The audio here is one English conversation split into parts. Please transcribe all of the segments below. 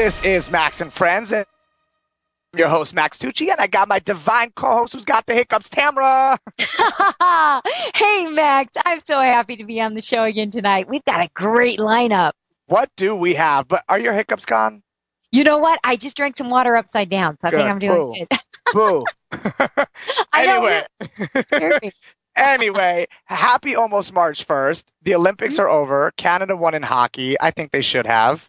This is Max and Friends, and I'm your host, Max Tucci, and I got my divine co-host who's got the hiccups, Tamra. Hey, Max. I'm so happy to be on the show again tonight. We've got a great lineup. What do we have? But are your hiccups gone? You know what? I just drank some water upside down, so I think I'm doing good. Boo. Anyway. Anyway, happy almost March 1st. The Olympics are over. Canada won in hockey. I think they should have.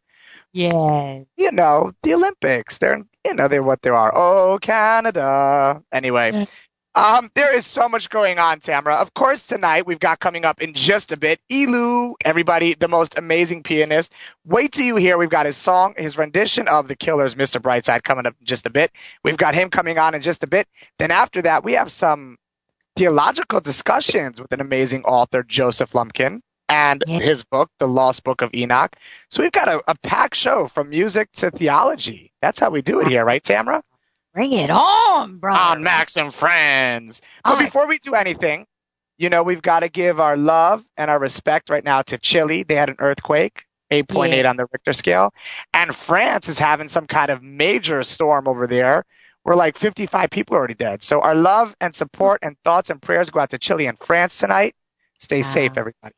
Yes. You know, the Olympics. They're what they are. Oh, Canada. Anyway. There is so much going on, Tamra. Of course, tonight we've got coming up in just a bit, Elu, everybody, the most amazing pianist. Wait till you hear. We've got his song, his rendition of The Killers, Mr. Brightside, coming up in just a bit. We've got him coming on in just a bit. Then after that, we have some theological discussions with an amazing author, Joseph Lumpkin, and his book, The Lost Book of Enoch. So we've got a packed show from music to theology. That's how we do it here, right, Tamra? Bring it on, brother. On Max and Friends. But before we do anything, we've got to give our love and our respect right now to Chile. They had an earthquake, 8.8 on the Richter scale. And France is having some kind of major storm over there where like 55 people are already dead. So our love and support and thoughts and prayers go out to Chile and France tonight. Stay safe, everybody.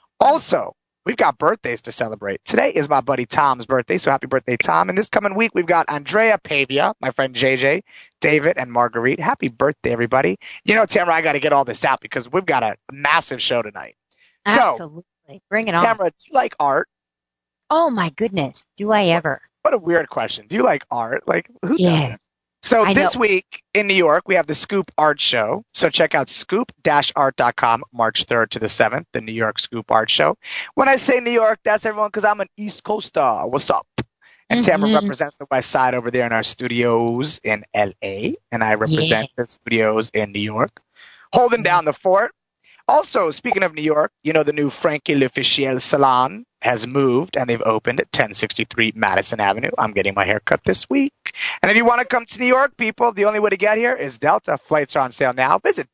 Also, we've got birthdays to celebrate. Today is my buddy Tom's birthday, so happy birthday, Tom. And this coming week, we've got Andrea Pavia, my friend JJ, David, and Marguerite. Happy birthday, everybody. Tamra, I got to get all this out because we've got a massive show tonight. Absolutely. Bring it on. Tamra, do you like art? Oh, my goodness. Do I ever? What a weird question. Do you like art? Like, who doesn't? So this week in New York, we have the Scoop Art Show. So check out scoop-art.com, March 3rd to the 7th, the New York Scoop Art Show. When I say New York, that's everyone because I'm an East Coaster. What's up? And Tamara represents the West Side over there in our studios in L.A., and I represent the studios in New York, holding down the fort. Also, speaking of New York, the new Frankie L'Officiel Salon has moved, and they've opened at 1063 Madison Avenue. I'm getting my hair cut this week. And if you want to come to New York, people, the only way to get here is Delta. Flights are on sale now. Visit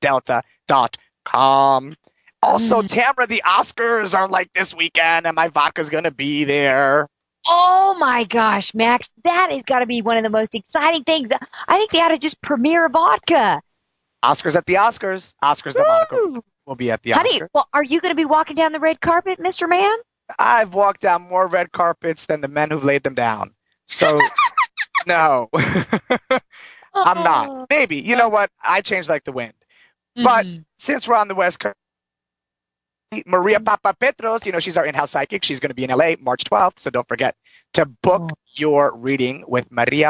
delta.com. Also, Tamra, the Oscars are like this weekend, and my vodka's going to be there. Oh, my gosh, Max. That has got to be one of the most exciting things. I think they ought to just premiere vodka. Oscars at the Oscars. Oscars the Monaco. We'll be at the Oscars. Well, are you going to be walking down the red carpet, Mr. Man? I've walked down more red carpets than the men who've laid them down. So, no. I'm not. Maybe. You know what? I change like the wind. But since we're on the West Coast, Maria Papapetros, she's our in-house psychic. She's going to be in L.A. March 12th. So don't forget to book your reading with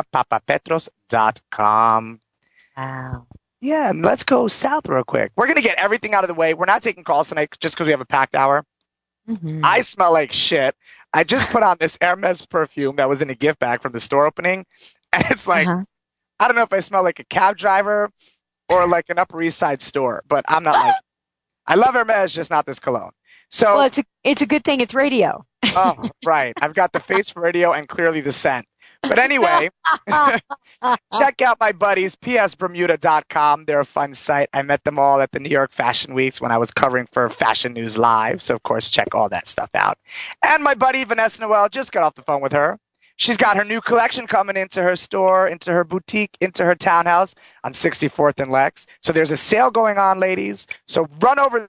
mariapapapetros.com. Wow. Yeah, and let's go south real quick. We're going to get everything out of the way. We're not taking calls tonight just because we have a packed hour. I smell like shit. I just put on this Hermes perfume that was in a gift bag from the store opening. And it's like, I don't know if I smell like a cab driver or like an Upper East Side store, but I'm not like, I love Hermes, just not this cologne. So, well, it's a good thing it's radio. Oh, right. I've got the face for radio and clearly the scent. But anyway, check out my buddies, psbermuda.com. They're a fun site. I met them all at the New York Fashion Weeks when I was covering for Fashion News Live. So, of course, check all that stuff out. And my buddy, Vanessa Noel, just got off the phone with her. She's got her new collection coming into her store, into her boutique, into her townhouse on 64th and Lex. So there's a sale going on, ladies. So run over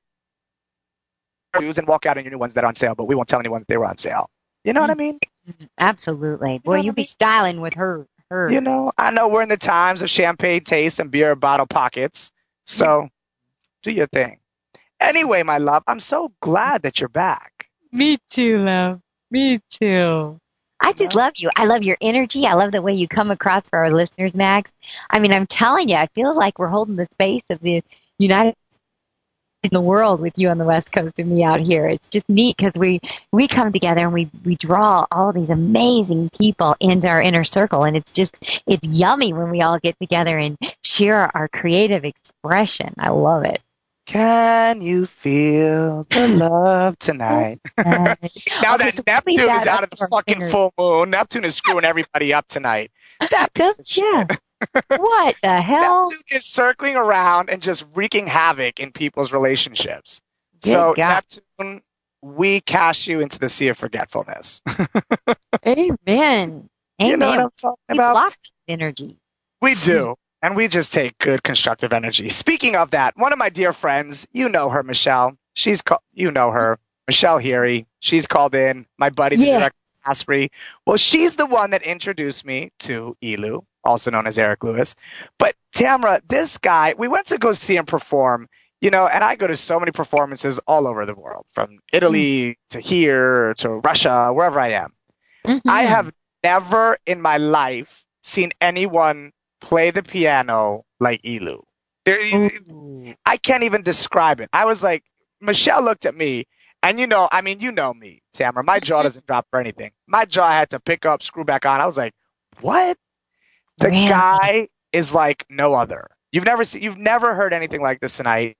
and walk out on your new ones that are on sale, but we won't tell anyone that they were on sale. You know what I mean? Absolutely. Boy, you'll be styling with her. I know we're in the times of champagne taste and beer bottle pockets. So do your thing. Anyway, my love, I'm so glad that you're back. Me too, love. Me too. I just love you. I love your energy. I love the way you come across for our listeners, Max. I mean, I'm telling you, I feel like we're holding the space of the United in the world with you on the West Coast and me out here. It's just neat because we come together and we draw all these amazing people into our inner circle, and it's yummy when we all get together and share our creative expression. I love it. Can you feel the love tonight? Now that Neptune is out of the fucking full moon, Neptune is screwing everybody up tonight. That piece of shit. What the hell? Neptune is circling around and just wreaking havoc in people's relationships. Neptune, we cast you into the sea of forgetfulness. Amen. Amen. You know what I'm talking about? Block energy. We do. And we just take good constructive energy. Speaking of that, one of my dear friends, you know her, Michelle. You know her, Michelle Heary. She's called in. My buddy, the director, Asprey. Well, she's the one that introduced me to Elu, also known as Eric Lewis. But Tamara, this guy, we went to go see him perform. You know, and I go to so many performances all over the world, from Italy to here to Russia, wherever I am. Mm-hmm. I have never in my life seen anyone play the piano like Elu. I can't even describe it. I was like, Michelle looked at me, and you know me, Tamara. My jaw doesn't drop for anything. My jaw had to pick up, screw back on. I was like, what? The guy is like no other. You've never heard anything like this tonight.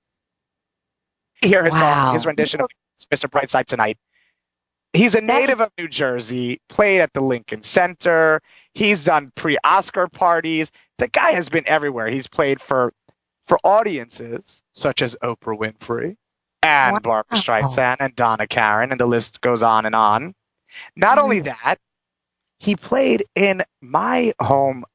Hear his song, his rendition of Mr. Brightside Tonight. He's a native of New Jersey, played at the Lincoln Center. He's done pre-Oscar parties. The guy has been everywhere. He's played for audiences such as Oprah Winfrey and Barbra Streisand and Donna Karan, and the list goes on and on. Not only that, he played in my home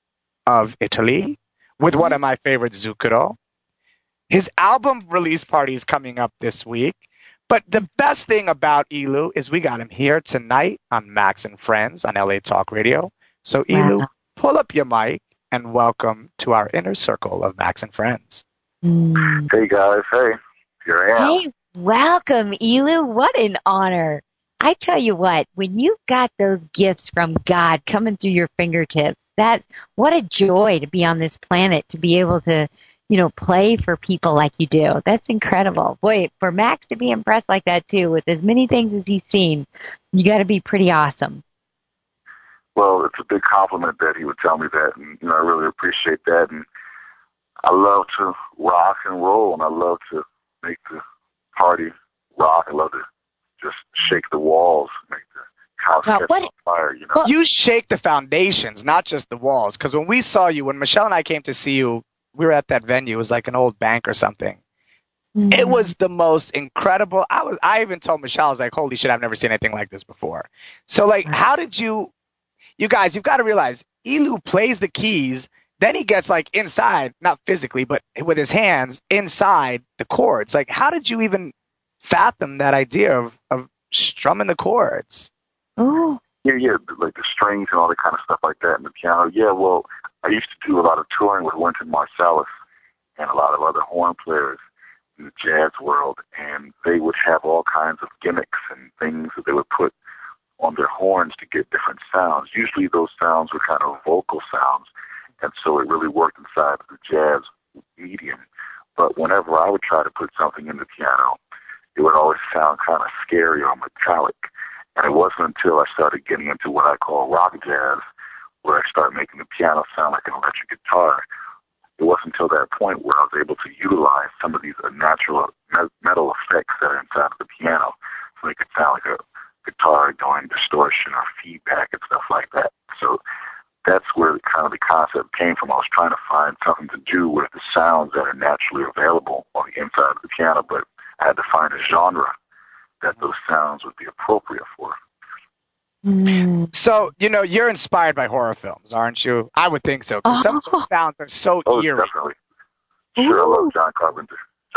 of Italy with one of my favorites, Zucchero. His album release party is coming up this week. But the best thing about Elu is we got him here tonight on Max and Friends on LA Talk Radio. So, Elu, pull up your mic and welcome to our inner circle of Max and Friends. Hey, guys. Hey, here I am. Hey, welcome, Elu. What an honor. I tell you what, when you've got those gifts from God coming through your fingertips, what a joy to be on this planet, to be able to play for people like you do. That's incredible. Boy, for Max to be impressed like that, too, with as many things as he's seen, you got to be pretty awesome. Well, it's a big compliment that he would tell me that, and I really appreciate that. And I love to rock and roll, and I love to make the party rock. I love to just shake the walls, make the house catch on fire, You shake the foundations, not just the walls, because when Michelle and I came to see you, we were at that venue. It was like an old bank or something. Mm-hmm. It was the most incredible. I even told Michelle, I was like, holy shit, I've never seen anything like this before. So, like, how did you guys, you've got to realize, Elu plays the keys, then he gets, like, inside, not physically, but with his hands inside the chords. Like, how did you even fathom that idea of strumming the chords? Oh. Yeah, like the strings and all that kind of stuff like that, and the piano. Yeah, well, I used to do a lot of touring with Wynton Marsalis and a lot of other horn players in the jazz world, and they would have all kinds of gimmicks and things that they would put on their horns to get different sounds. Usually those sounds were kind of vocal sounds, and so it really worked inside the jazz medium. But whenever I would try to put something in the piano, it would always sound kind of scary or metallic. And it wasn't until I started getting into what I call rock jazz, where I started making the piano sound like an electric guitar. It wasn't until that point where I was able to utilize some of these natural metal effects that are inside of the piano, so it could sound like a guitar doing distortion or feedback and stuff like that. So that's where kind of the concept came from. I was trying to find something to do with the sounds that are naturally available on the inside of the piano, but I had to find a genre that those sounds would be appropriate for. So, you're inspired by horror films, aren't you? I would think so, because some of the sounds are so eerie. Definitely. Sure, I love John Carpenter.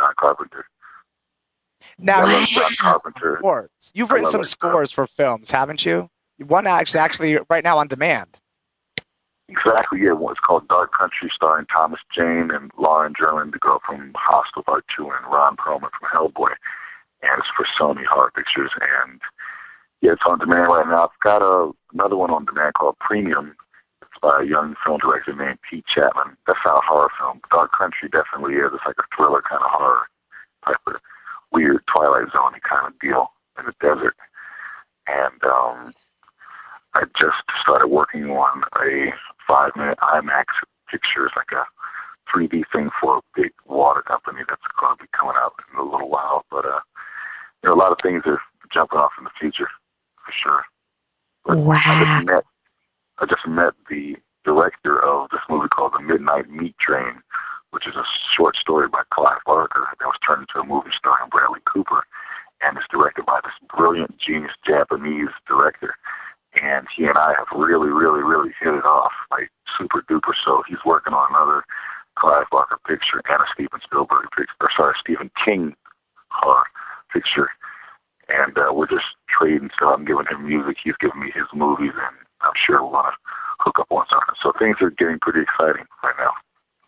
Now, John Carpenter. You've written some scores for films, haven't you? One actually right now on demand. Exactly, yeah. It's called Dark Country, starring Thomas Jane and Lauren German, the girl from Hostel Part 2, and Ron Perlman from Hellboy. And it's for Sony Horror Pictures, and yeah, it's on demand right now. I've got another one on demand called Premium. It's by a young film director named Pete Chapman. That's not a horror film. Dark Country definitely is. It's like a thriller kind of horror type of weird Twilight Zone-y kind of deal in the desert. And I just started working on a 5-minute IMAX picture. It's like a 3D thing for a big water company that's going to be coming out in a little while. But a lot of things are jumping off in the future, for sure. But wow. I just met the director of this movie called The Midnight Meat Train, which is a short story by Clive Barker that was turned into a movie starring Bradley Cooper, and it's directed by this brilliant, genius Japanese director. and he and I have really, really, really hit it off, like super duper. So he's working on another Clive Barker picture and a Stephen King horror picture, and we're just trading stuff. I'm giving him music, he's giving me his movies, and I'm sure we're gonna hook up on something. So things are getting pretty exciting right now.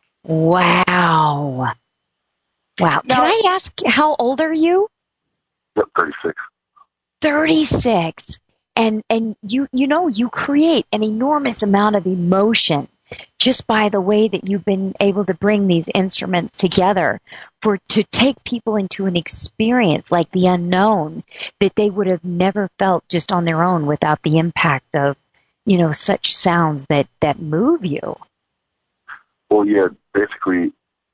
Wow. Wow. Can I ask, how old are you? Yep, 36. 36. And you create an enormous amount of emotion just by the way that you've been able to bring these instruments together to take people into an experience like the unknown that they would have never felt just on their own without the impact of, such sounds that move you. Well, yeah, basically,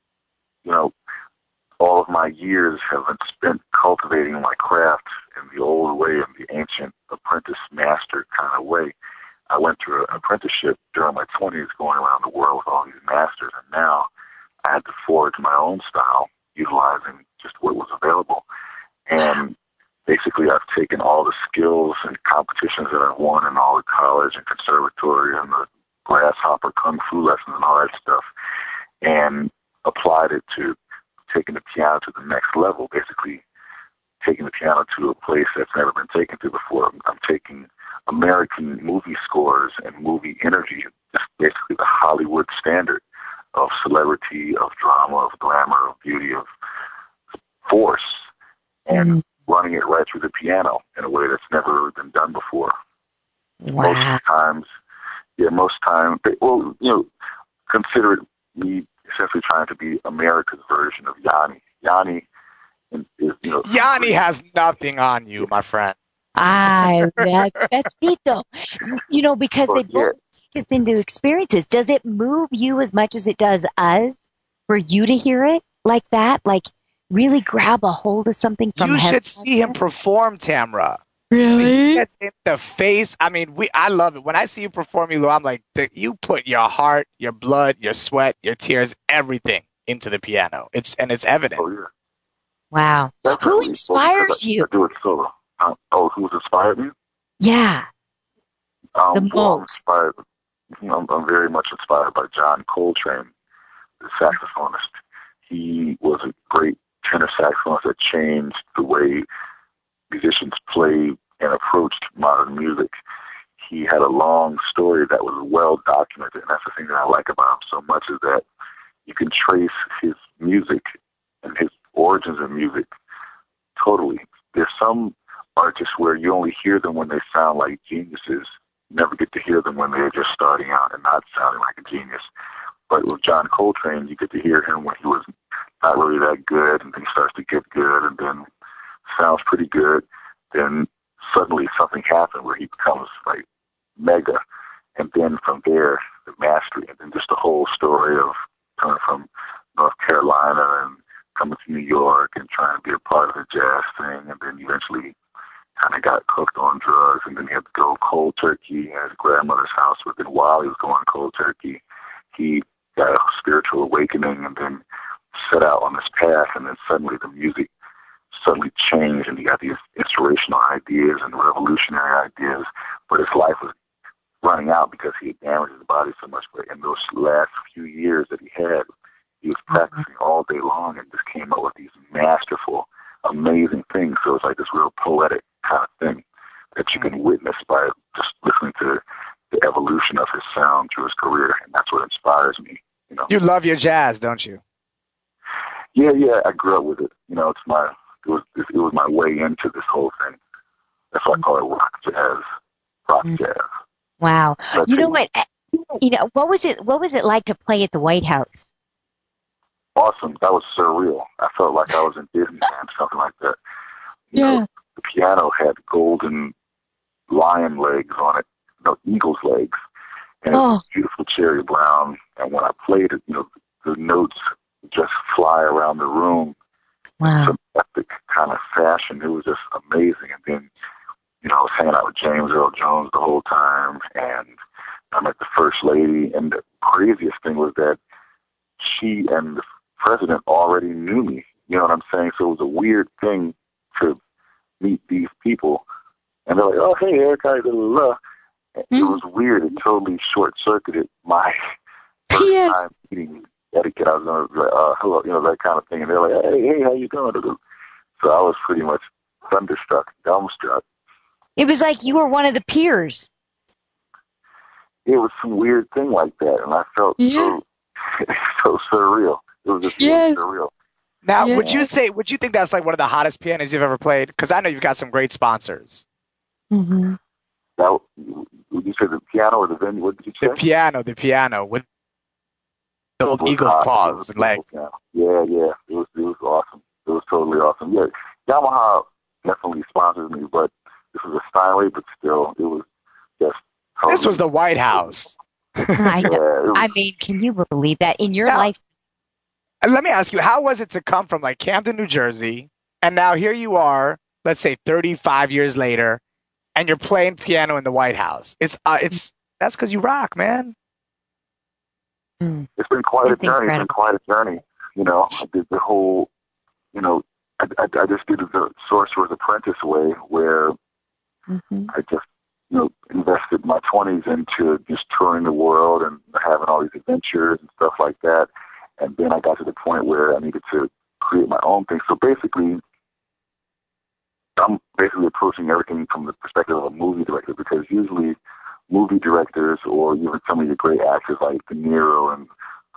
all of my years have been spent cultivating my craft in the old way, in the ancient apprentice master kind of way. I went through an apprenticeship during my 20s going around the world with all these masters, and now I had to forge my own style, utilizing just what was available. And basically I've taken all the skills and competitions that I've won in all the college and conservatory and the grasshopper kung fu lessons and all that stuff, and applied it to taking the piano to the next level, basically taking the piano to a place that's never been taken to before. I'm taking American movie scores and movie energy, just basically the Hollywood standard of celebrity, of drama, of glamour, of beauty, of force, and running it right through the piano in a way that's never been done before. Wow. Most times, consider it me essentially trying to be America's version of Yanni. Yanni is, Yanni has nothing on you, my friend. That's Tito. Because they both take us into experiences. Does it move you as much as it does us for you to hear it like that? Like really grab a hold of something from You heaven? should see him perform, Tamra. Really? He gets in the face. I mean, I love it. When I see you perform, I'm like, you put your heart, your blood, your sweat, your tears, everything into the piano. It's evident. Oh, yeah. Wow. Definitely. Who inspires you? I do it solo. Who's inspired me? Yeah. The most. I'm very much inspired by John Coltrane, the saxophonist. He was a great tenor saxophonist that changed the way musicians played and approached modern music. He had a long story that was well documented, and that's the thing that I like about him so much, is that you can trace his music and his origins of music totally. There's some artists where you only hear them when they sound like geniuses. You never get to hear them when they're just starting out and not sounding like a genius. But with John Coltrane, you get to hear him when he was not really that good, and then he starts to get good, and then sounds pretty good. Then suddenly something happens where he becomes like mega, and then from there the mastery, and then just the whole story of coming from North Carolina and coming to New York and trying to be a part of the jazz thing, and then eventually kind of got hooked on drugs, and then he had to go cold turkey at his grandmother's house. But then while he was going cold turkey, he got a spiritual awakening, and then set out on this path, and then suddenly the music suddenly changed, and he got these inspirational ideas and revolutionary ideas, but his life was running out because he had damaged his body so much. But in those last few years that he had, he was practicing all day long and just came up with these masterful, amazing things. So it's like this real poetic kind of thing that you can witness by just listening to the evolution of his sound through his career, and that's what inspires me. You love your jazz, don't you? Yeah, I grew up with it. It was my way into this whole thing. That's why I call it rock jazz. Wow. You know what? What was it like to play at the White House? Awesome. That was surreal. I felt like I was in Disneyland, something like that. The piano had golden lion legs on it, eagle's legs, and it was beautiful cherry brown. And when I played it, the notes just fly around the room. Wow. In some epic kind of fashion. It was just amazing. And then, I was hanging out with James Earl Jones the whole time, and I met the First Lady. And the craziest thing was that she and the president already knew me. You know what I'm saying? So it was a weird thing to meet these people. And they're like, oh, hey, Eric, blah, blah, blah. It was weird. It totally short-circuited my first time meeting etiquette. I was going to hello, that kind of thing. And they're like, hey, how you doing? So I was pretty much thunderstruck, dumbstruck. It was like you were one of the peers. It was some weird thing like that, and I felt so surreal. It was just really surreal. Now, would you think that's like one of the hottest pianos you've ever played? Because I know you've got some great sponsors. Mm-hmm. Now, would you say the piano or the venue? What did you say? The piano with the old eagle claws and legs. Yeah. It was awesome. It was totally awesome. Yeah, Yamaha definitely sponsors me, but this was a Steinway, but still, it was just totally. This was the White House. I know. I mean, can you believe that in your life? Let me ask you, how was it to come from like Camden, New Jersey, and now here you are, let's say 35 years later, and you're playing piano in the White House? That's because you rock, man. It's been quite a journey. Incredible. It's been quite a journey. I did the whole, I just did the Sorcerer's Apprentice way, where I just, invested my 20s into just touring the world and having all these adventures and stuff like that. And then I got to the point where I needed to create my own thing. So basically, I'm basically approaching everything from the perspective of a movie director, because usually movie directors or even some of your great actors like De Niro and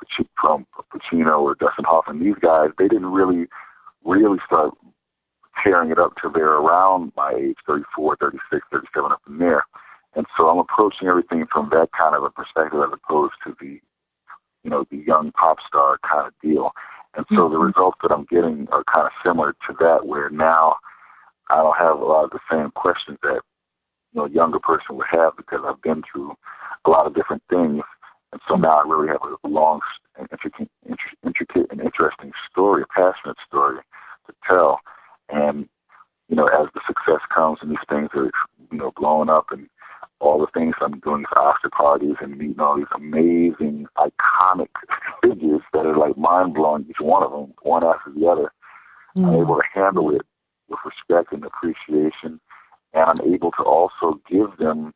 Pacino or Dustin Hoffman, these guys, they didn't really start tearing it up till they're around my age, 34, 36, 37, up in there. And so I'm approaching everything from that kind of a perspective as opposed to the young pop star kind of deal. And so the results that I'm getting are kind of similar to that, where now I don't have a lot of the same questions that a younger person would have, because I've been through a lot of different things. And so now I really have a long, intricate and interesting story, a passionate story to tell. And, as the success comes and these things are, blowing up, and all the things I'm doing for Oscar parties and meeting all these amazing, iconic figures that are like mind-blowing, each one of them, one after the other, I'm able to handle it with respect and appreciation. And I'm able to also give them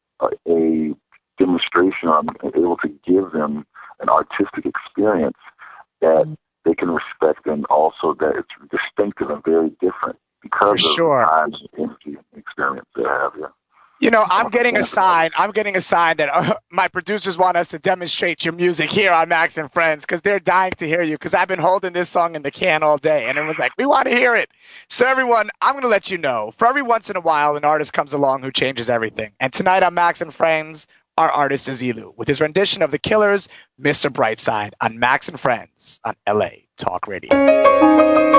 a demonstration, or I'm able to give them an artistic experience that they can respect, and also that it's distinctive and very different because of the time and energy and experience they have here. I'm getting a sign that my producers want us to demonstrate your music here on Max and Friends, because they're dying to hear you, because I've been holding this song in the can all day, and it was like, we want to hear it. So everyone, I'm going to let you know, for every once in a while, an artist comes along who changes everything. And tonight on Max and Friends, our artist is Elu, with his rendition of The Killers' Mr. Brightside on Max and Friends on LA Talk Radio.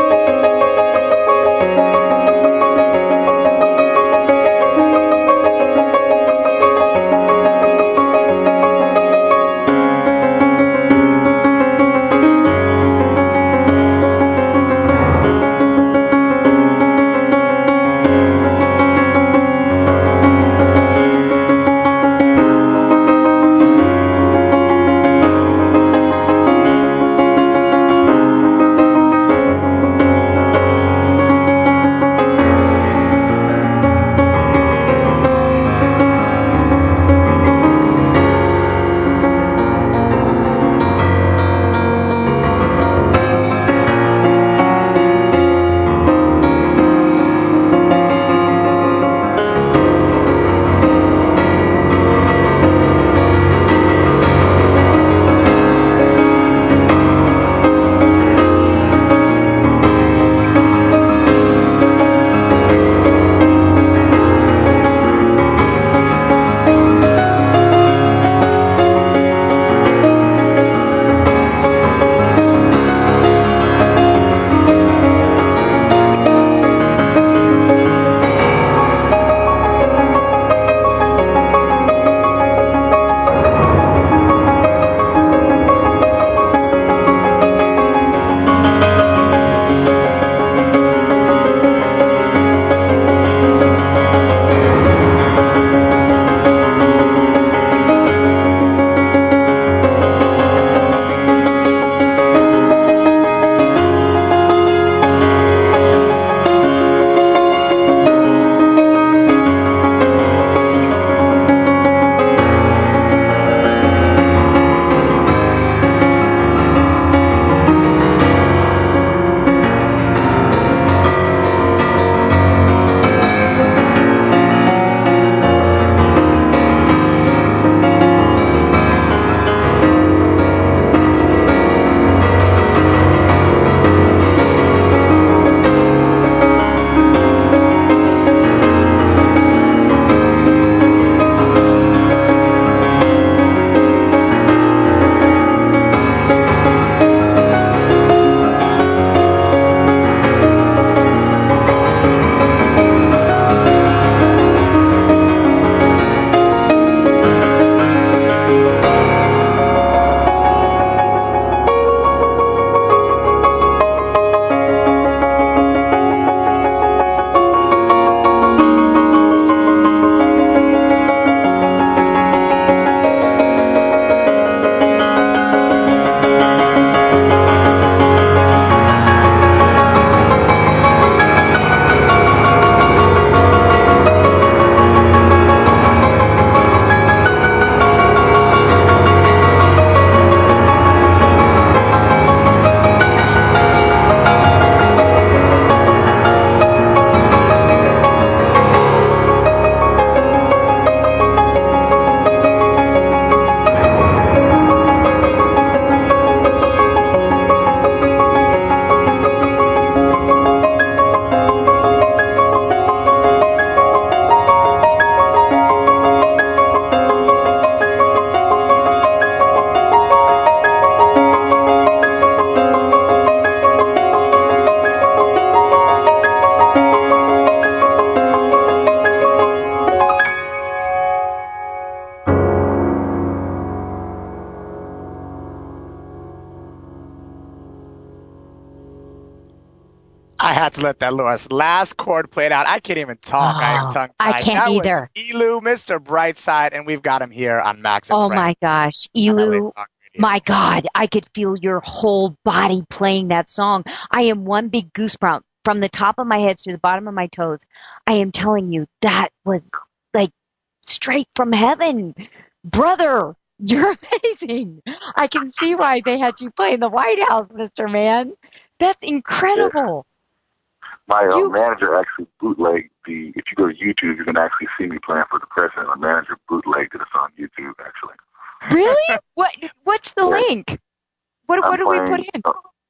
had to let that last chord played out. I can't even talk. I am tongue-tied. I can't either. Was Elu, Mr. Brightside, and we've got him here on Max and Oh, Friends. my gosh. Elu, my God, I could feel your whole body playing that song. I am one big goosebump from the top of my head to the bottom of my toes. I am telling you, that was like straight from heaven. Brother, you're amazing. I can see why they had you play in the White House, Mr. Man. That's incredible. My manager actually bootlegged if you go to YouTube, you can actually see me playing for the president. My manager bootlegged it on YouTube, actually. Really? What's the link? What do we put in?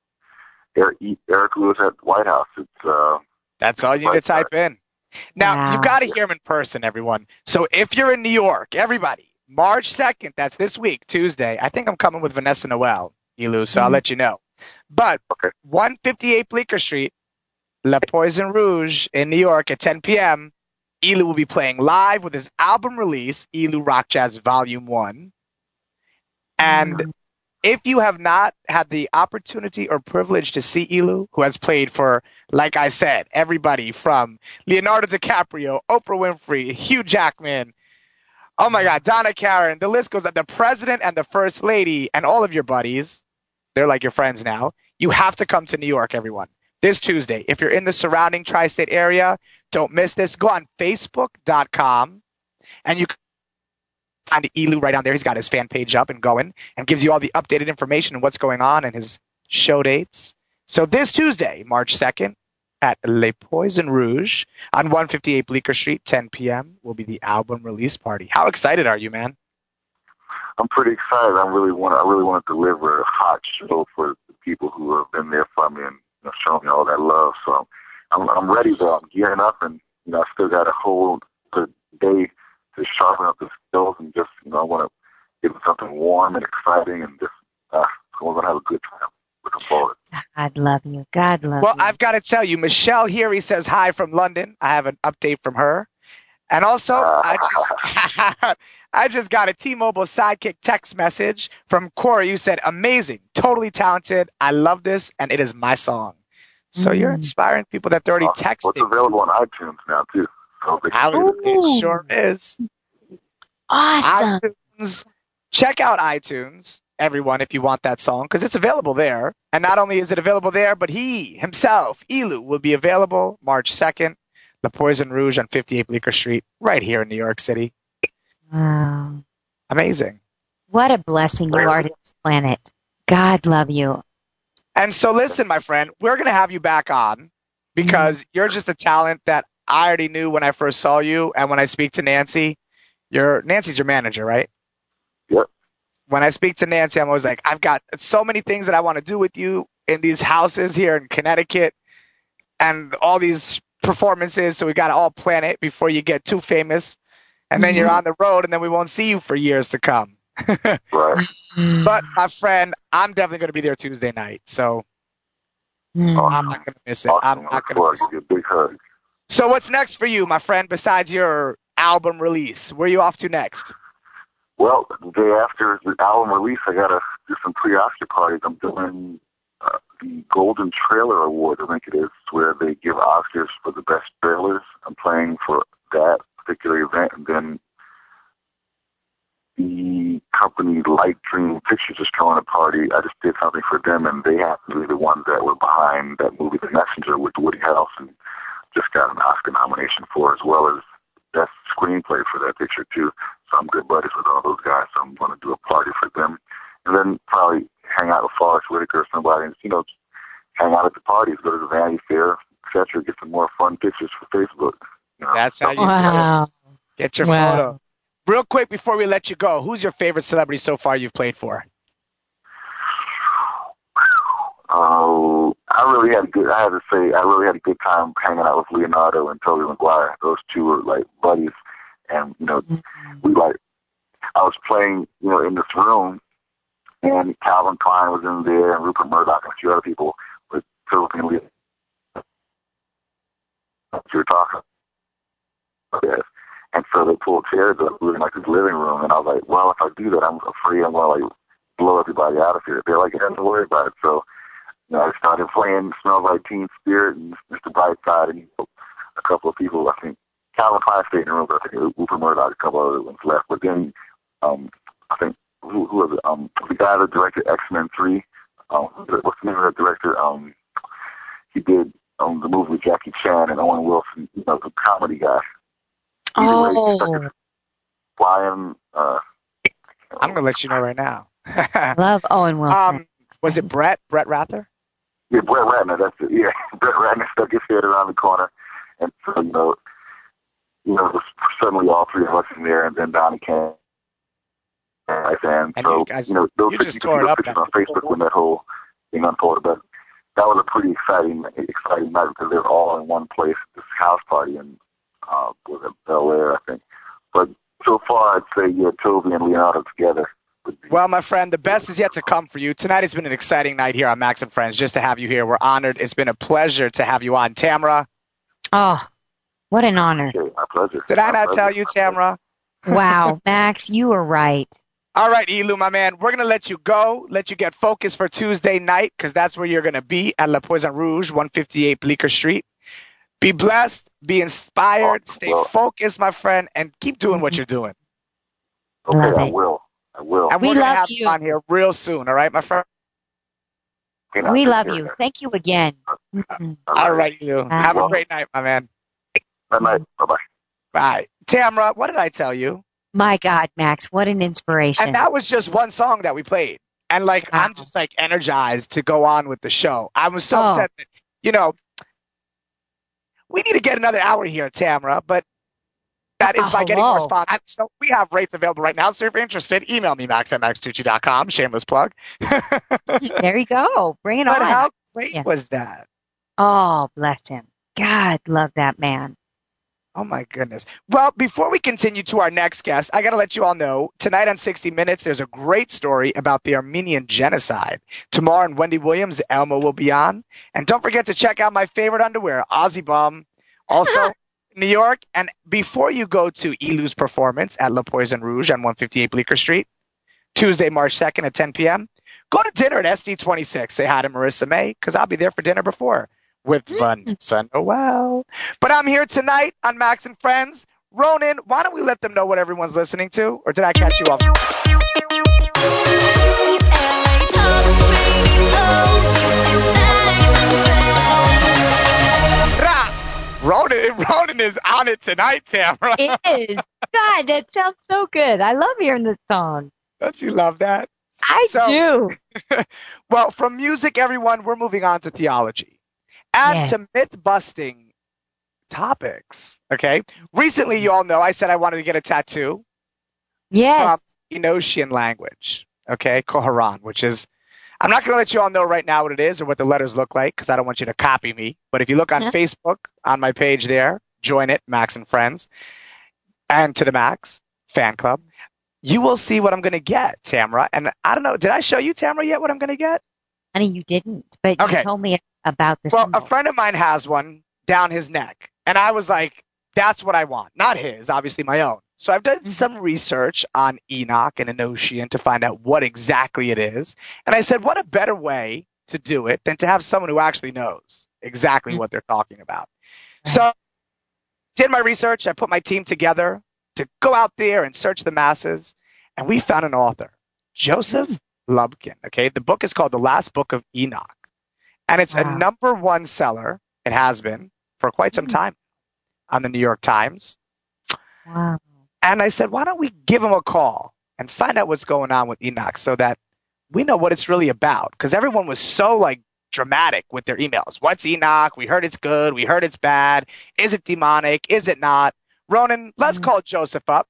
Eric Lewis at White House. That's all you need to type in. Now, you've got to hear him in person, everyone. So if you're in New York, everybody, March 2nd, that's this week, Tuesday. I think I'm coming with Vanessa Noel, Elu, so I'll let you know. But 158 Bleecker Street, Le Poison Rouge in New York at 10 p.m., Elu will be playing live with his album release, Elu Rock Jazz Volume 1. And if you have not had the opportunity or privilege to see Elu, who has played for, like I said, everybody from Leonardo DiCaprio, Oprah Winfrey, Hugh Jackman, oh my God, Donna Karan, the list goes on, the president and the first lady and all of your buddies, they're like your friends now, you have to come to New York, everyone. This Tuesday. If you're in the surrounding tri-state area, don't miss this. Go on Facebook.com and you can find Elu right on there. He's got his fan page up and going and gives you all the updated information and what's going on and his show dates. So this Tuesday, March 2nd, at Le Poison Rouge on 158 Bleecker Street, 10 p.m. will be the album release party. How excited are you, man? I'm pretty excited. I really want to deliver a hot show for the people who have been there for me and showing me all that love. So I'm ready though. I'm gearing up, and I still got a whole day to sharpen up the skills, and just I want to give it something warm and exciting, and just we're gonna have a good time. Looking forward. God love you. God love you. Well, I've got to tell you, Michelle here, he says hi from London. I have an update from her. And also, I just got a T-Mobile Sidekick text message from Corey who said, amazing, totally talented. I love this, and it is my song. So you're inspiring people that they're already texting. It's available on iTunes now, too. So it sure is. Awesome. iTunes. Check out iTunes, everyone, if you want that song, because it's available there. And not only is it available there, but he himself, Elu, will be available March 2nd, Le Poison Rouge on 58 Bleecker Street, right here in New York City. Wow. Amazing. What a blessing you are to this planet. God love you. And so listen, my friend, we're going to have you back on because you're just a talent that I already knew when I first saw you. And when I speak to Nancy, Nancy's your manager, right? Yep. When I speak to Nancy, I'm always like, I've got so many things that I want to do with you in these houses here in Connecticut and all these performances. So we got to all plan it before you get too famous. And then you're on the road, and then we won't see you for years to come. Right. But, my friend, I'm definitely going to be there Tuesday night. So I'm not going to miss it. Awesome. I'm not going to miss it. A big hug. So what's next for you, my friend, besides your album release? Where are you off to next? Well, the day after the album release, I got to do some pre-Oscar parties. I'm doing the Golden Trailer Award, I think it is, where they give Oscars for the best trailers. I'm playing for that particular event, and then the company Light Dream Pictures is throwing a party. I just did something for them, and they happen to be the ones that were behind that movie, The Messenger, with Woody Harrelson. Just got an Oscar nomination for, as well as best screenplay for that picture too. So I'm good buddies with all those guys. So I'm going to do a party for them, and then probably hang out with Forrest Whitaker or somebody, and hang out at the parties, go to the Vanity Fair, etc. Get some more fun pictures for Facebook. That's how you get your photo. Real quick before we let you go, who's your favorite celebrity so far you've played for? I really had a good time hanging out with Leonardo and Tobey Maguire. Those two were like buddies, and I was playing, in this room, and Calvin Klein was in there, and Rupert Murdoch, and a few other people with Philippine leaders. You're talking. Yes. And so they pulled chairs up. We were in this living room, and I was like, well, if I do that, I'm afraid I'm going to blow everybody out of here. They're like, don't worry about it. So, I started playing Smells Like Teen Spirit and Mr. Brightside, and a couple of people, I think, Calvin Klein stayed in the room, but I think Rupert Murdoch, a couple other ones left. But then, I think, who was it? The guy that directed X-Men 3, what's the name of that director? He did the movie with Jackie Chan and Owen Wilson, the comedy guy. Brian, I'm going to let you know right now. Love Owen Wilson. Was it Brett Ratner? Yeah, Brett Ratner, that's it. Yeah, Brett Ratner stuck his head around the corner. And so, suddenly all three of us in there, and then Donnie came. And so, you guys, those pictures on Facebook when that whole thing unfolded. But that was a pretty exciting night because they were all in one place, this house party in was it Bel Air, I think. But so far, I'd say, Toby and Leonardo together. Well, my friend, the best is yet to come for you. Tonight has been an exciting night here on Max and Friends. Just to have you here, we're honored. It's been a pleasure to have you on, Tamara. Oh, what an honor. Okay, my pleasure. Did I not tell you, Tamara? Wow, Max, you were right. All right, Elu, my man, we're going to let you go, let you get focused for Tuesday night, because that's where you're going to be at La Poison Rouge, 158 Bleecker Street. Be blessed, be inspired, stay focused, my friend, and keep doing what you're doing. Okay, I will. And we're going to have you on here real soon, all right, my friend? We love you. Thank you again. All right, Elu. Have a great night, my man. Good night. Bye-bye. Bye. Tamara, what did I tell you? My God, Max, what an inspiration. And that was just one song that we played. And, I'm just, energized to go on with the show. I was so upset that, we need to get another hour here, Tamara, but that is by getting more sponsors. So we have rates available right now. So if you're interested, email me, max@maxtucci.com. Shameless plug. There you go. Bring it on. But how great was that? Oh, bless him. God, love that man. Oh, my goodness. Well, before we continue to our next guest, I got to let you all know, tonight on 60 Minutes, there's a great story about the Armenian genocide. Tomorrow on Wendy Williams, Elmo will be on. And don't forget to check out my favorite underwear, Aussie Bum, also New York. And before you go to Elu's performance at La Poison Rouge on 158 Bleecker Street, Tuesday, March 2nd at 10 p.m., go to dinner at SD26. Say hi to Marissa May, because I'll be there for dinner before. With Vanessa Noel. But I'm here tonight on Max and Friends. Ronan, why don't we let them know what everyone's listening to? Or did I catch you off? Ronan is on it tonight, Tamara. It is. God, that sounds so good. I love hearing this song. Don't you love that? I do. Well, from music, everyone, we're moving on to theology. And to myth-busting topics, okay? Recently, you all know I said I wanted to get a tattoo. Yes. From Enochian language, okay? Koharan, which is, I'm not going to let you all know right now what it is or what the letters look like because I don't want you to copy me. But if you look on Facebook, on my page there, join it, Max and Friends, and To the Max fan club, you will see what I'm going to get, Tamara. And I don't know, did I show you, Tamara, yet what I'm going to get? Honey, you didn't, but you told me about this. Well, a friend of mine has one down his neck, and I was like, that's what I want. Not his, obviously my own. So I've done some research on Enoch and Enochian to find out what exactly it is. And I said, what a better way to do it than to have someone who actually knows exactly what they're talking about. So did my research. I put my team together to go out there and search the masses, and we found an author, Joseph Lumpkin. Okay, the book is called The Last Book of Enoch. And it's a #1 seller. It has been for quite some time on the New York Times. Wow. And I said, why don't we give him a call and find out what's going on with Enoch so that we know what it's really about? Because everyone was so dramatic with their emails. What's Enoch? We heard it's good. We heard it's bad. Is it demonic? Is it not? Ronan, let's call Joseph up.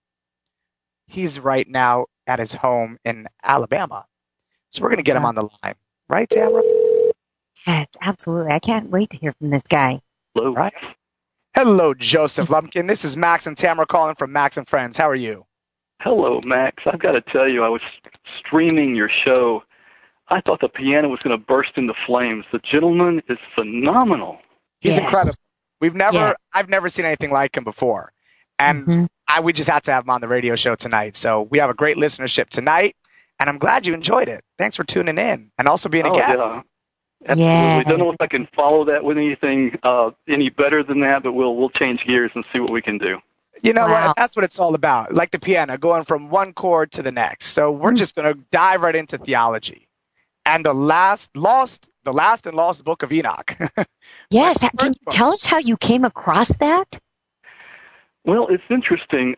He's right now at his home in Alabama. So we're going to get him on the line. Right, Tamara? Yes, absolutely. I can't wait to hear from this guy. Hello. Right? Hello, Joseph Lumpkin. This is Max and Tamara calling from Max and Friends. How are you? Hello, Max. I've got to tell you, I was streaming your show. I thought the piano was going to burst into flames. The gentleman is phenomenal. He's incredible. I've never seen anything like him before. And we just had to have him on the radio show tonight. So we have a great listenership tonight. And I'm glad you enjoyed it. Thanks for tuning in and also being a guest. Absolutely. Yeah. Don't know if I can follow that with anything any better than that, but we'll change gears and see what we can do. You know what? That's what it's all about. Like the piano, going from one chord to the next. So we're just going to dive right into theology. And the last and lost book of Enoch. Yes. Can you tell us how you came across that? Well, it's interesting.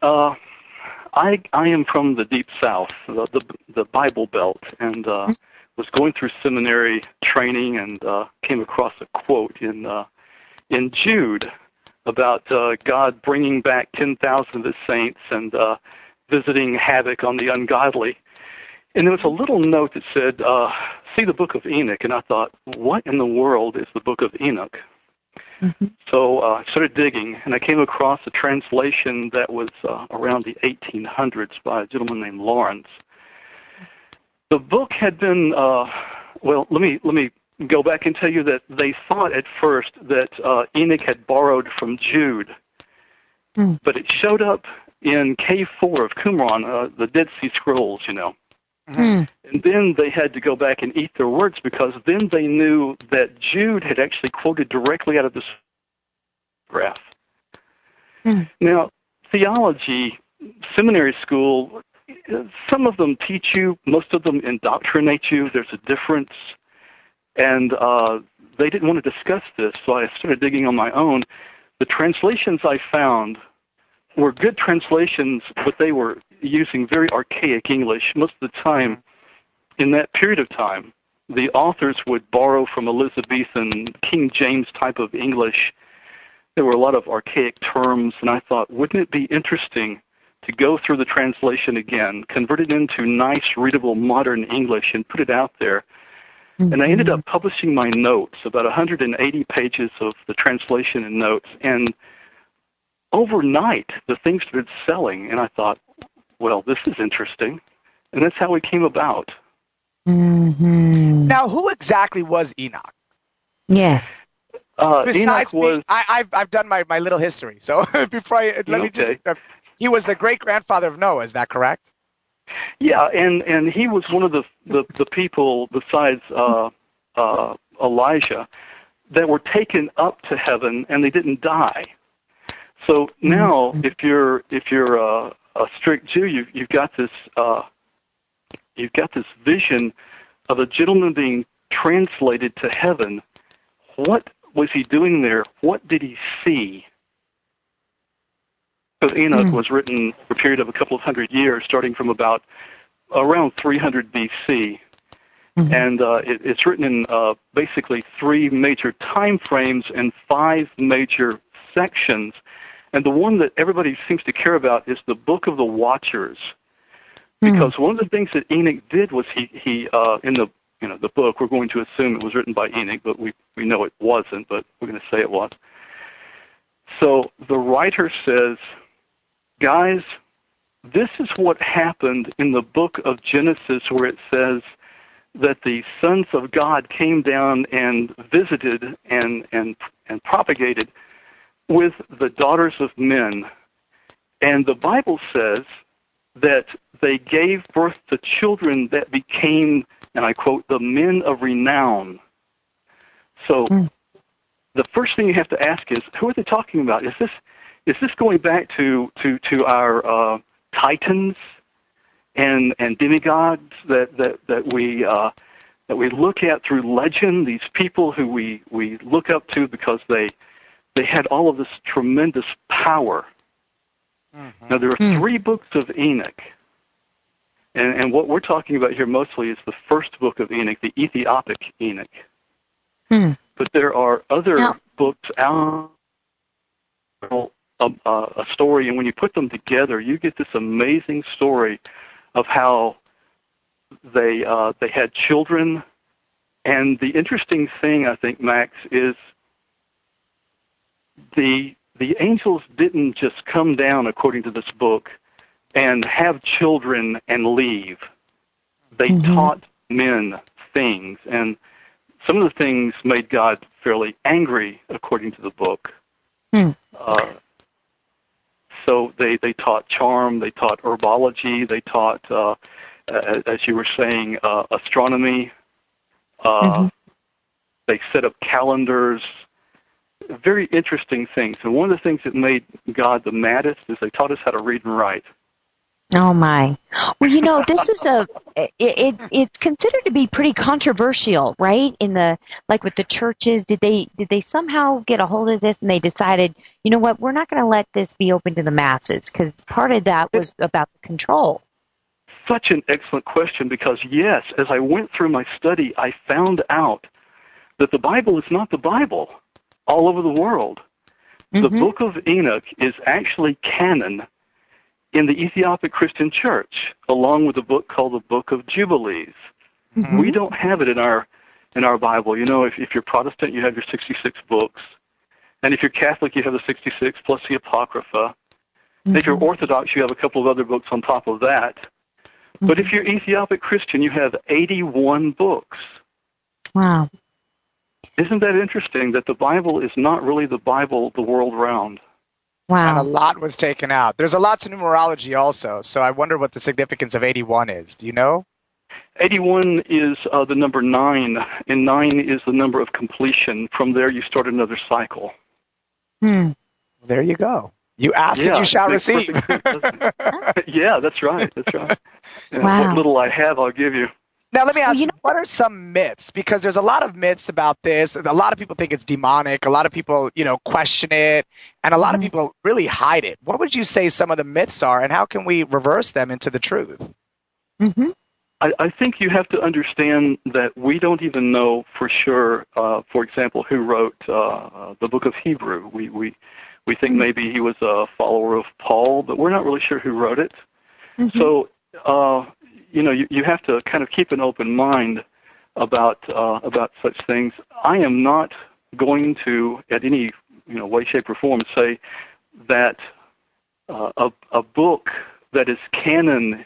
I am from the Deep South, the Bible Belt, and was going through seminary training and came across a quote in Jude about God bringing back 10,000 of His saints and visiting havoc on the ungodly. And there was a little note that said, see the book of Enoch. And I thought, what in the world is the book of Enoch? Mm-hmm. So I started digging, and I came across a translation that was around the 1800s by a gentleman named Lawrence. The book had been, well, let me go back and tell you that they thought at first that Enoch had borrowed from Jude, but it showed up in Cave 4 of Qumran, the Dead Sea Scrolls, you know. And then they had to go back and eat their words, because then they knew that Jude had actually quoted directly out of this graph. Now, theology, seminary school, some of them teach you, most of them indoctrinate you. There's a difference. And they didn't want to discuss this, so I started digging on my own. The translations I found were good translations, but they were using very archaic English. Most of the time, in that period of time, the authors would borrow from Elizabethan, King James type of English. There were a lot of archaic terms, and I thought, wouldn't it be interesting to go through the translation again, convert it into nice, readable, modern English, and put it out there? And I ended up publishing my notes, about 180 pages of the translation and notes, and overnight, the thing started selling, and I thought, well, this is interesting. And that's how it came about. Now, who exactly was Enoch? Yes. Besides Enoch was... I've done my little history. So before he was the great-grandfather of Noah, is that correct? Yeah, and he was one of the people, besides Elijah, that were taken up to heaven, and they didn't die. So now, if you're a strict Jew, you've got this vision of a gentleman being translated to heaven. What was he doing there? What did he see? Because Enoch was written for a period of a couple of hundred years, starting from around 300 BC. And it's written in basically 3 major time frames and 5 major sections. And the one that everybody seems to care about is the Book of the Watchers, because one of the things that Enoch did was he in the book, we're going to assume it was written by Enoch, but we know it wasn't, but we're going to say it was. So the writer says, guys, this is what happened in the book of Genesis, where it says that the sons of God came down and visited and propagated with the daughters of men. And the Bible says that they gave birth to children that became, and I quote, the men of renown. So the first thing you have to ask is, who are they talking about? Is this going back to our titans and demigods that we look at through legend? These people who we look up to because they had all of this tremendous power. Now, there are 3 books of Enoch, and what we're talking about here mostly is the first book of Enoch, the Ethiopic Enoch. But there are other books out, a story, and when you put them together, you get this amazing story of how they had children. And the interesting thing, I think, Max, is the angels didn't just come down, according to this book, and have children and leave. They taught men things, and some of the things made God fairly angry, according to the book. So they taught charm, they taught herbology, they taught, as you were saying, astronomy. They set up calendars, very interesting things. And one of the things that made God the maddest is they taught us how to read and write. Oh my! Well, this is it's considered to be pretty controversial, right? With the churches, did they somehow get a hold of this and they decided, you know what, we're not going to let this be open to the masses because part of that was about the control. Such an excellent question because yes, as I went through my study, I found out that the Bible is not the Bible all over the world. Mm-hmm. The Book of Enoch is actually canon in the Ethiopic Christian Church, along with a book called the Book of Jubilees. Mm-hmm. We don't have it in our Bible. If you're Protestant, you have your 66 books. And if you're Catholic, you have the 66 plus the Apocrypha. Mm-hmm. If you're Orthodox, you have a couple of other books on top of that. Mm-hmm. But if you're Ethiopic Christian, you have 81 books. Wow. Isn't that interesting that the Bible is not really the Bible the world round? Wow. And a lot was taken out. There's a lot to numerology also, so I wonder what the significance of 81 is. Do you know? 81 is the number 9, and 9 is the number of completion. From there, you start another cycle. There you go. You ask and you shall receive. Yeah, that's right. Wow. What little I have, I'll give you. Now, let me ask you, what are some myths? Because there's a lot of myths about this. A lot of people think it's demonic. A lot of people, question it. And a lot of people really hide it. What would you say some of the myths are, and how can we reverse them into the truth? Mm-hmm. I think you have to understand that we don't even know for sure, for example, who wrote the book of Hebrew. We think maybe he was a follower of Paul, but we're not really sure who wrote it. Mm-hmm. So, you have to kind of keep an open mind about such things. I am not going to, at any way, shape, or form, say that a book that is canon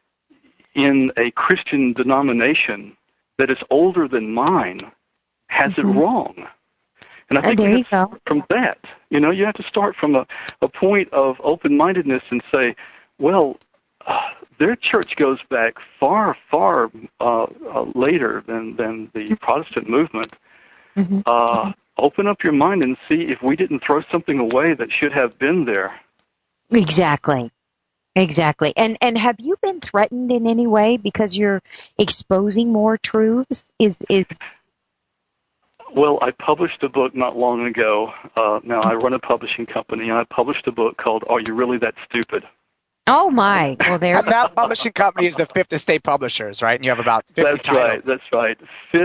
in a Christian denomination that is older than mine has it wrong. And I think we have to start from that. You have to start from a point of open-mindedness and say, well, their church goes back far, far later than the Protestant movement. Mm-hmm. Open up your mind and see if we didn't throw something away that should have been there. Exactly. And have you been threatened in any way because you're exposing more truths? Well, I published a book not long ago. Now, I run a publishing company, and I published a book called Are You Really That Stupid? Oh, my. Well, there's... And that publishing company is the Fifth Estate Publishers, right? And you have about 50 titles. That's right.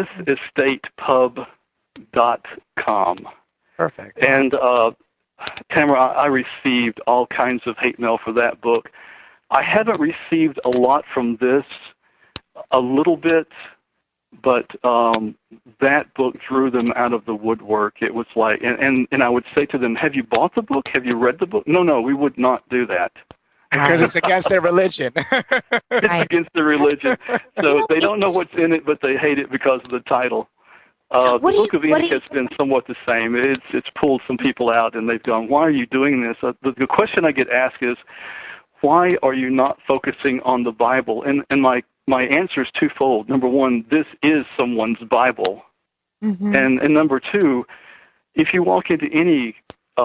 FifthEstatePub.com. Perfect. And, Tamara, I received all kinds of hate mail for that book. I haven't received a lot from this, a little bit, but that book drew them out of the woodwork. It was like, and I would say to them, have you bought the book? Have you read the book? No, we would not do that. Because it's against their religion. It's against their religion. So they don't know what's in it, but they hate it because of the title. The Book of Enoch has been somewhat the same. It's pulled some people out, and they've gone, why are you doing this? The question I get asked is, why are you not focusing on the Bible? And my answer is twofold. Number one, this is someone's Bible. Mm-hmm. And number two, if you walk into any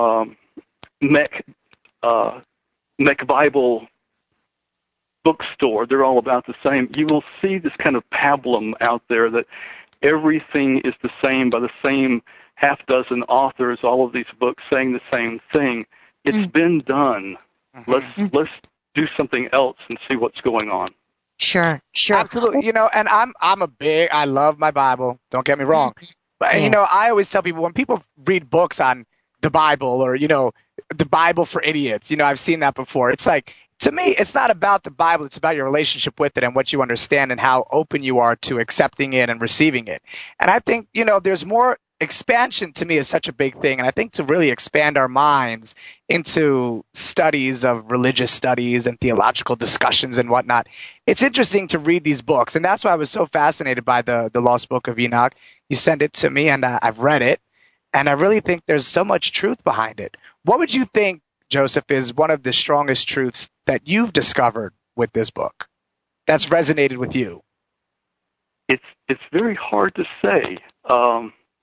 Mech Bible bookstore, they're all about the same. You will see this kind of pablum out there that everything is the same by the same half dozen authors, all of these books saying the same thing. It's been done. Mm-hmm. Let's do something else and see what's going on. Sure. Absolutely. And I love my Bible. Don't get me wrong. But, I always tell people when people read books on the Bible or, the Bible for idiots, I've seen that before. It's like, to me, it's not about the Bible. It's about your relationship with it and what you understand and how open you are to accepting it and receiving it. And I think, there's more expansion to me is such a big thing. And I think to really expand our minds into studies of religious studies and theological discussions and whatnot, it's interesting to read these books. And that's why I was so fascinated by the Lost Book of Enoch. You sent it to me and I've read it. And I really think there's so much truth behind it. What would you think, Joseph, is one of the strongest truths that you've discovered with this book that's resonated with you? It's very hard to say.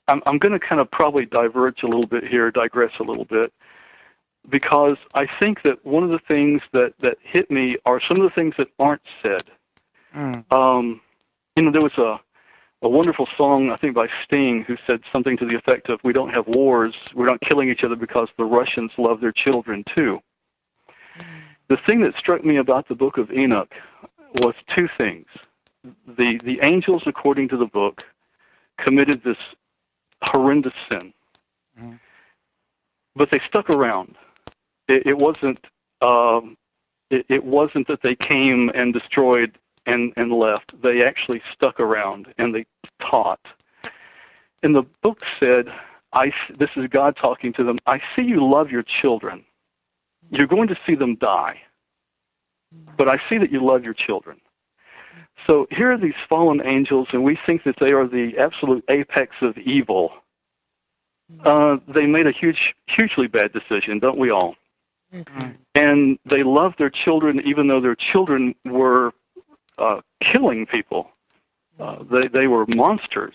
I'm going to kind of probably diverge a little bit here, digress a little bit, because I think that one of the things that hit me are some of the things that aren't said. There was a wonderful song, I think, by Sting, who said something to the effect of, "We don't have wars, we're not killing each other because the Russians love their children too." The thing that struck me about the Book of Enoch was two things. The angels, according to the book, committed this horrendous sin, but they stuck around. It wasn't that they came and destroyed and left. They actually stuck around and they taught. And the book said, this is God talking to them, "I see you love your children. You're going to see them die, but I see that you love your children." So here are these fallen angels, and we think that they are the absolute apex of evil. They made a hugely bad decision, don't we all? And they loved their children, even though their children were killing people. They were monsters,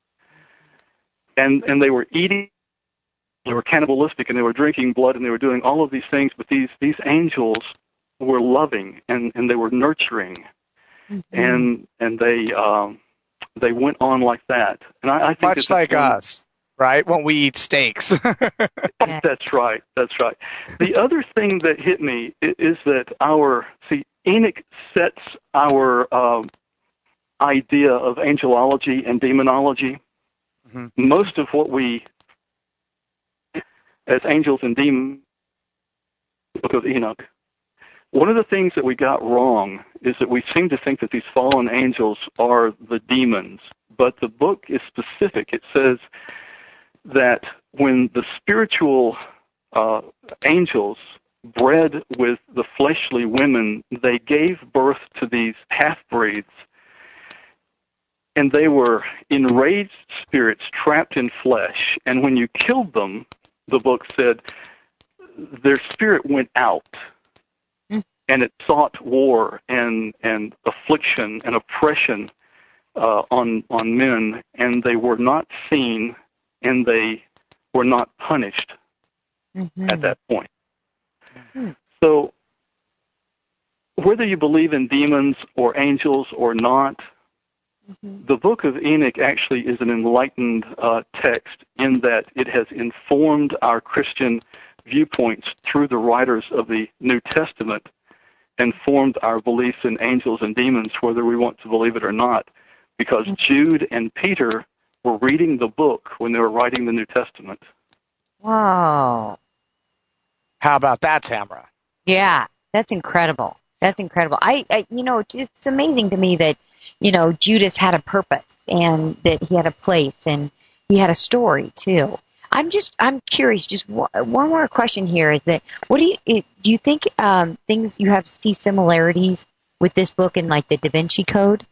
and they were eating. They were cannibalistic, and they were drinking blood, and they were doing all of these things. But these angels were loving, and they were nurturing. And they went on like that, and I think much like us, right? When we eat steaks. That's right. The other thing that hit me is that Enoch sets our idea of angelology and demonology. Most of what we, as angels and demons, Book of Enoch. One of the things that we got wrong is that we seem to think that these fallen angels are the demons, but the book is specific. It says that when the spiritual angels bred with the fleshly women, they gave birth to these half-breeds, and they were enraged spirits trapped in flesh, and when you killed them, the book said, their spirit went out. And it sought war and affliction and oppression on men, and they were not seen, and they were not punished at that point. So, whether you believe in demons or angels or not, the Book of Enoch actually is an enlightened text in that it has informed our Christian viewpoints through the writers of the New Testament, and formed our beliefs in angels and demons, whether we want to believe it or not, because Jude and Peter were reading the book when they were writing the New Testament. Wow. How about that, Tamara? Yeah, that's incredible. That's incredible. I it's amazing to me that, Judas had a purpose and that he had a place and he had a story too. I'm curious. Just one more question here is that do you think things you see similarities with this book and like the Da Vinci Code?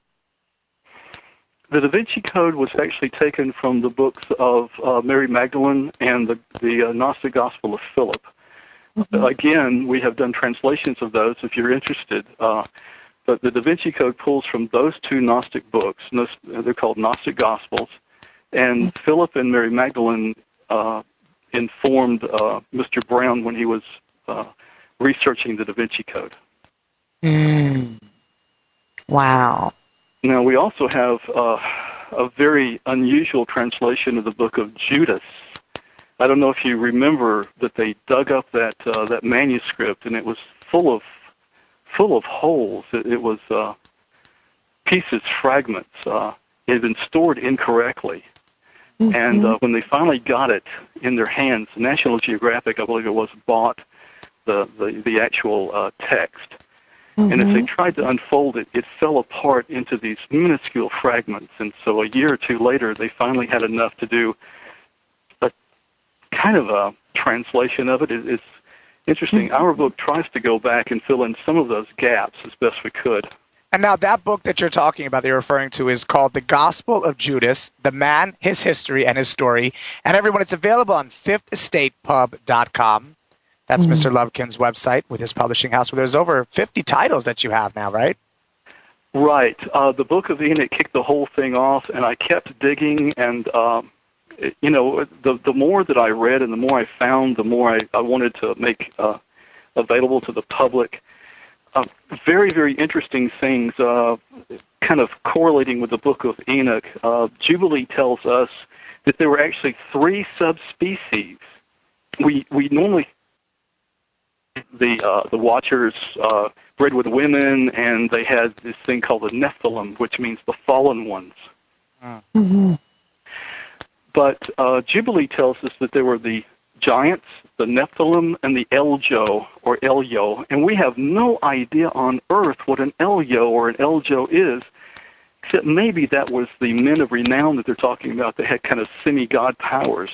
The Da Vinci Code was actually taken from the books of Mary Magdalene and the Gnostic Gospel of Philip. Again, we have done translations of those if you're interested. But the Da Vinci Code pulls from those two Gnostic books. They're called Gnostic Gospels. And Philip and Mary Magdalene informed Mr. Brown when he was researching the Da Vinci Code. Wow. Now, we also have a very unusual translation of the book of Judas. I don't know if you remember that they dug up that manuscript, and it was full of holes. It was pieces, fragments. It had been stored incorrectly. And when they finally got it in their hands, National Geographic, I believe it was, bought the actual text. And as they tried to unfold it, it fell apart into these minuscule fragments. And so a year or two later, they finally had enough to do a kind of a translation of it. It's interesting. Our book tries to go back and fill in some of those gaps as best we could. And now that book that you're talking about, that you're referring to, is called The Gospel of Judas, The Man, His History, and His Story. And everyone, it's available on FifthEstatePub.com. That's Mr. Lovekin's website with his publishing house, where there's over 50 titles that you have now, right? Right. The Book of Enoch kicked the whole thing off, and I kept digging, and the more that I read and the more I found, the more I wanted to make available to the public. Very, very interesting things, kind of correlating with the Book of Enoch. Jubilee tells us that there were actually 3 subspecies. We normally the Watchers bred with women, and they had this thing called the Nephilim, which means the fallen ones. Mm-hmm. But Jubilee tells us that there were the giants, the Nephilim, and the Eljo, or Elyo, and we have no idea on Earth what an Elyo or an Eljo is, except maybe that was the men of renown that they're talking about that had kind of semi-god powers.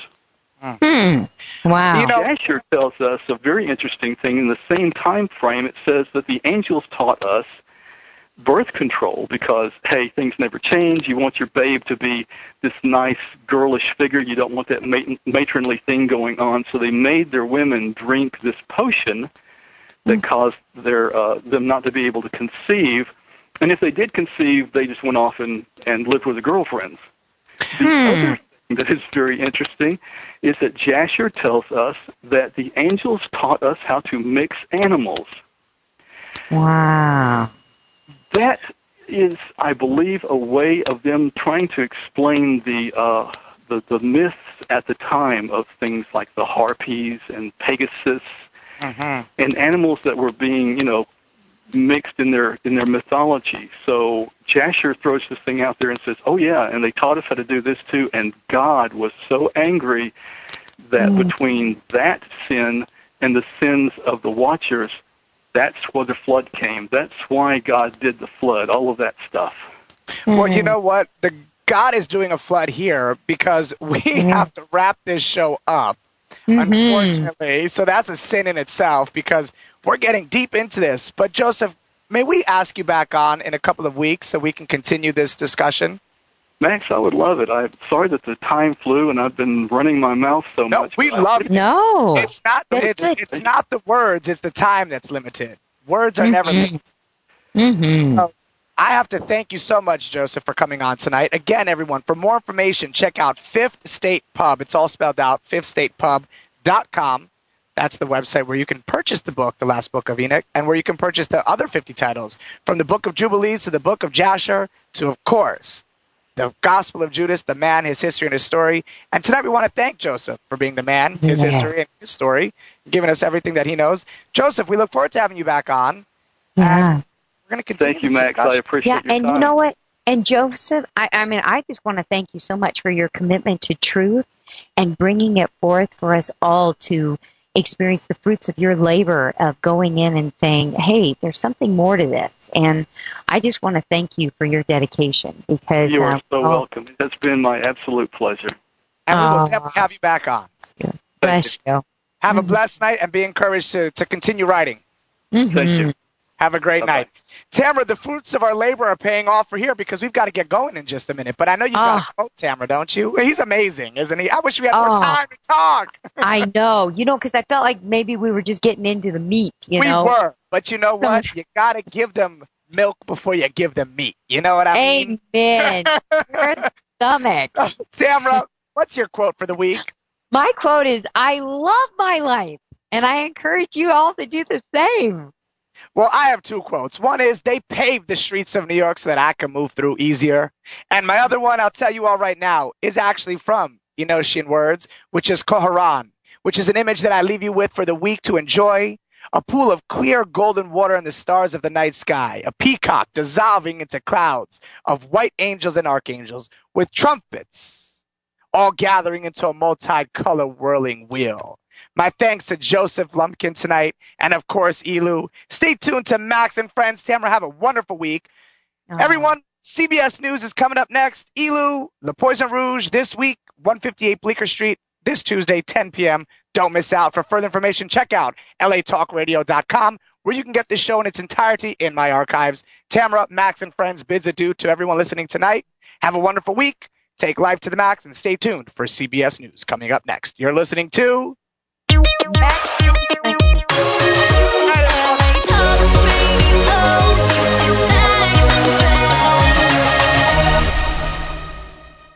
Wow. Jasher tells us a very interesting thing. In the same time frame, it says that the angels taught us birth control because, hey, things never change. You want your babe to be this nice, girlish figure. You don't want that matronly thing going on. So they made their women drink this potion that caused them not to be able to conceive. And if they did conceive, they just went off and lived with their girlfriends. The other thing that is very interesting is that Jasher tells us that the angels taught us how to mix animals. Wow. That is, I believe, a way of them trying to explain the myths at the time of things like the harpies and Pegasus and animals that were being, mixed in their mythology. So Jasher throws this thing out there and says, oh, yeah, and they taught us how to do this too, and God was so angry that between that sin and the sins of the Watchers, that's where the flood came. That's why God did the flood, all of that stuff. Well, you know what? God is doing a flood here because we have to wrap this show up, unfortunately. So that's a sin in itself because we're getting deep into this. But, Joseph, may we ask you back on in a couple of weeks so we can continue this discussion? Max, I would love it. I'm sorry that the time flew and I've been running my mouth so much. No, we love it. No. It's not the words, it's the time that's limited. Words are never limited. So I have to thank you so much, Joseph, for coming on tonight. Again, everyone, for more information, check out Fifth State Pub. It's all spelled out, fifthstatepub.com. That's the website where you can purchase the book, The Last Book of Enoch, and where you can purchase the other 50 titles, from the Book of Jubilees to the Book of Jasher to, of course, the Gospel of Judas, the man, his history, and his story. And tonight we want to thank Joseph for being the man, his history, and his story, giving us everything that he knows. Joseph, we look forward to having you back on. Yeah. And we're going to continue. Thank you, Max. Discussion. I appreciate your time. And you know what? And Joseph, I just want to thank you so much for your commitment to truth and bringing it forth for us all to experience the fruits of your labor of going in and saying, hey, there's something more to this. And I just want to thank you for your dedication. Because you are so welcome. It's been my absolute pleasure. And we will definitely have you back on. Bless you. Have a blessed night and be encouraged to continue writing. Thank you. Have a great night. Tamara, the fruits of our labor are paying off for here because we've got to get going in just a minute. But I know you've got a quote, Tamara, don't you? He's amazing, isn't he? I wish we had more time to talk. I know. Because I felt like maybe we were just getting into the meat, We were. But you know what? You got to give them milk before you give them meat. You know what I mean? Amen. Stomach. Tamara, what's your quote for the week? My quote is, I love my life, and I encourage you all to do the same. Well, I have 2 quotes. One is, they paved the streets of New York so that I can move through easier. And my other one, I'll tell you all right now, is actually from Enoshian words, which is Koharan, which is an image that I leave you with for the week to enjoy. A pool of clear golden water and the stars of the night sky, a peacock dissolving into clouds of white angels and archangels with trumpets, all gathering into a multi-color whirling wheel. My thanks to Joseph Lumpkin tonight, and of course, Elu. Stay tuned to Max and Friends. Tamara, have a wonderful week. Everyone, CBS News is coming up next. Elu, Le Poison Rouge, this week, 158 Bleecker Street, this Tuesday, 10 p.m. Don't miss out. For further information, check out latalkradio.com, where you can get this show in its entirety in my archives. Tamara, Max and Friends bids adieu to everyone listening tonight. Have a wonderful week. Take life to the max, and stay tuned for CBS News coming up next. You're listening to Max